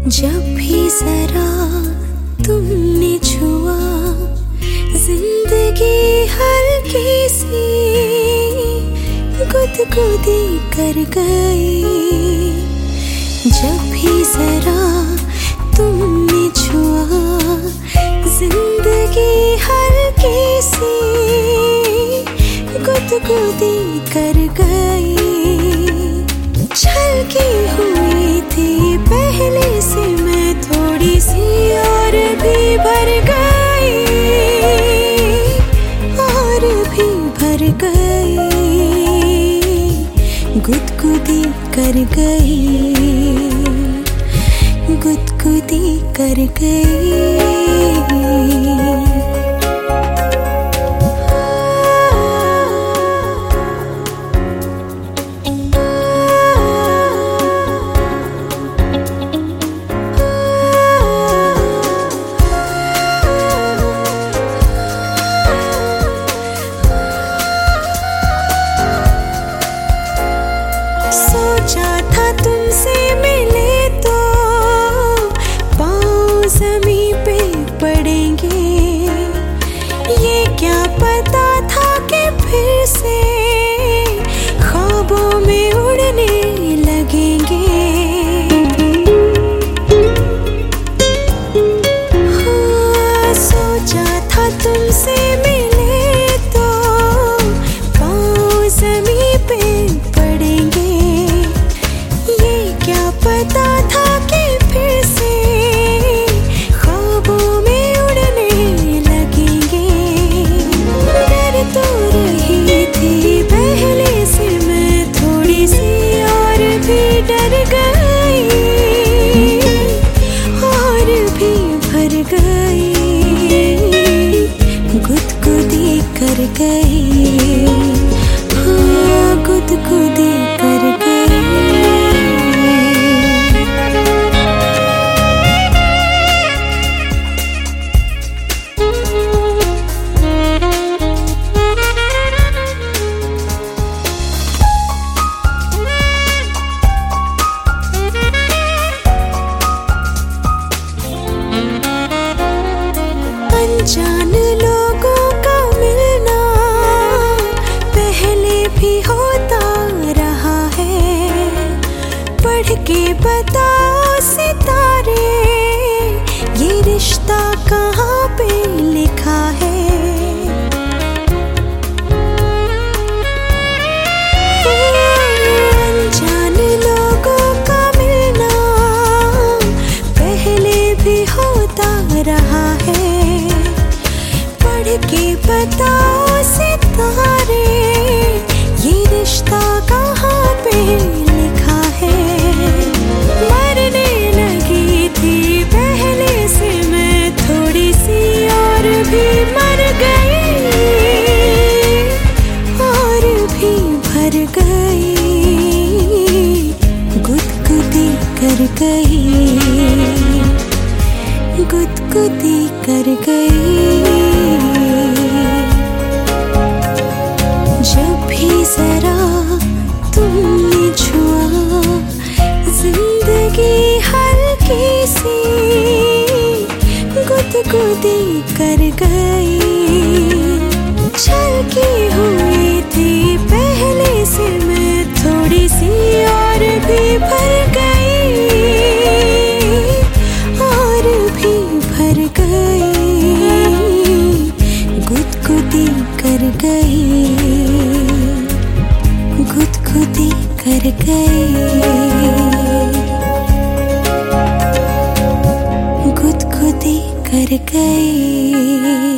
जब भी जरा तुमने छुआ जिंदगी हल्की सी गुदगुदी कर गई। जब भी जरा तुमने छुआ जिंदगी हल्की सी गुदगुदी कर गई। छलकी हुई थी पहले से मैं थोड़ी सी और भी भर गई, और भी भर गई, गुदगुदी कर गई, गुदगुदी कर गई। सोचा था तुमसे मिले तो पाँव ज़मीं पे पड़ेंगे, ये क्या पता था कि फिर से ख्वाबों में उड़ने लगेंगे। हाँ, सोचा था तुमसे मिले तो पाँव ज़मीं पे पड़ेंगे, पता था कि फिर से ख्वाबों में उड़ने लगेंगे। डर तो रही थी पहले से मैं थोड़ी सी और भी डर गई, और भी भर गई, गुदगुदी कर गई, हाँ गुदगुदी कर गई। अनजान लोगों का मिलना पहले भी होता रहा है, पढ़ के बताओ सितारे ये रिश्ता कहाँ पे लिखा है। अनजान लोगों का मिलना पहले भी होता रहा है, के बताओ सितारे ये रिश्ता कहाँ पे लिखा है। मरने लगी थी पहले से मैं थोड़ी सी और भी मर गई, और भी भर गई, गुदगुदी कर गई, गुदगुदी कर गई। जब भी जरा तुमने छुआ जिंदगी हल्की सी गुदगुदी कर गई। छलकी हुई थी पहले से मैं थोड़ी सी और भी भर गई, और भी भर गई, गुदगुदी कर गई, गुदगुदी कर गई, गुदगुदी कर गई।